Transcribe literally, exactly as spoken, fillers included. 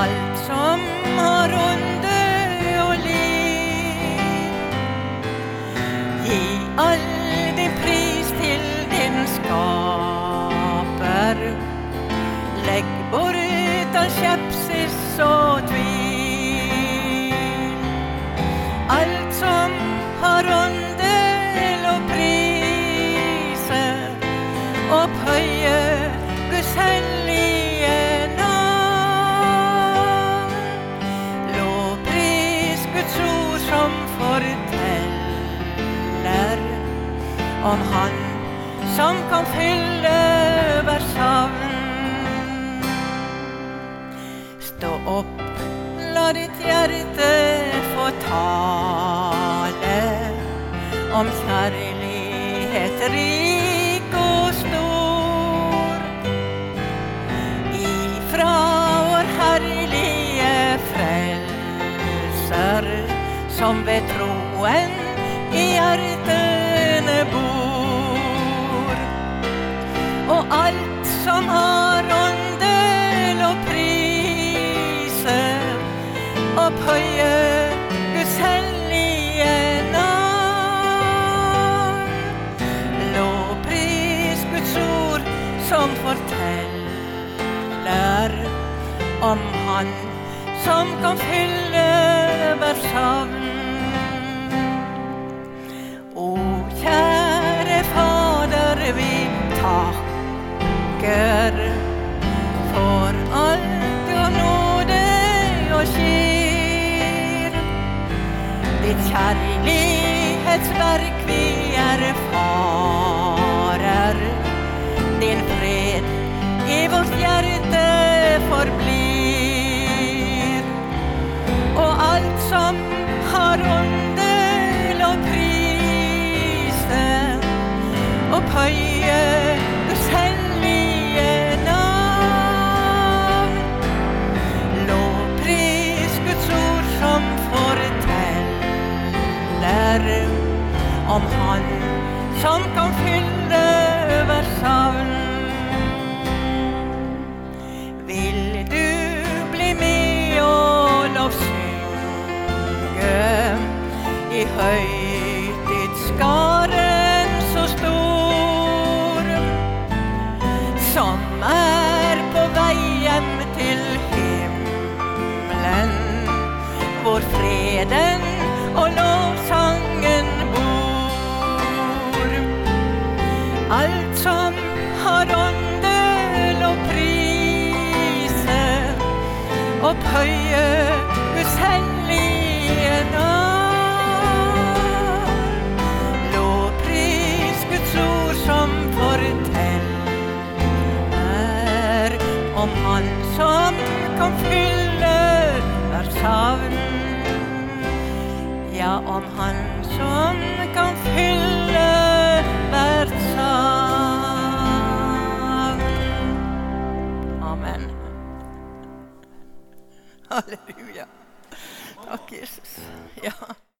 alt som har onde og liv. Gi aldri pris til din skaper. Legg bort all skepsis og tvil. Alt som har ånde lovprise, opphøye Guds hellige navn. Lovpris Guds ord som forteller om Han som kan fylle hver savn. Stå opp, la ditt hjerte få tale om kjærlighet rik og stor. Ifra vår herlige frelser, som ved troen i hjertene bor. Og alt som har ånde lovprise, opphøye Guds hellige navn. Lovpris Guds ord som forteller om Han som kan fylle hver savn. O kjære Fader, vi takker for alt og nåde og gir. Ditt kjærlighetsverk vi erfarer, din fred i vårt hjerte forblir. Og alt som har ånde lovprise, opphøye Guds hellige navn. Lovpris Guds ord som forteller om Han som kan fylle hver savn. Vil du bli med og lovsynge i høytidsskaren så stor, som er på vei hjem til himmelen, hvor freden og lovsangen bor. Alt som har ånde lovprise, opphøye Guds hellige navn. Lovpris Guds ord som forteller om Han som kan fylle hver savn. Ja, om Han som kan fylle hvert savn. Amen. Halleluja. Takk, Jesus. Ja.